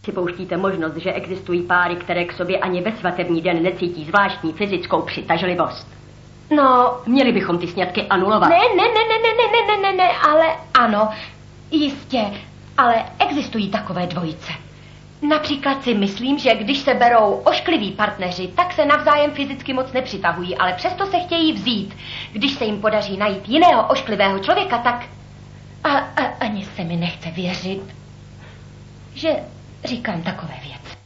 Připouštíte možnost, že existují páry, které k sobě ani ve svatební den necítí zvláštní fyzickou přitažlivost? No... Měli bychom ty sňatky anulovat. Ne, ale ano, jistě, ale existují takové dvojice. Například si myslím, že když se berou oškliví partneři, tak se navzájem fyzicky moc nepřitahují, ale přesto se chtějí vzít. Když se jim podaří najít jiného ošklivého člověka, tak... Ani se mi nechce věřit, že říkám takové věci.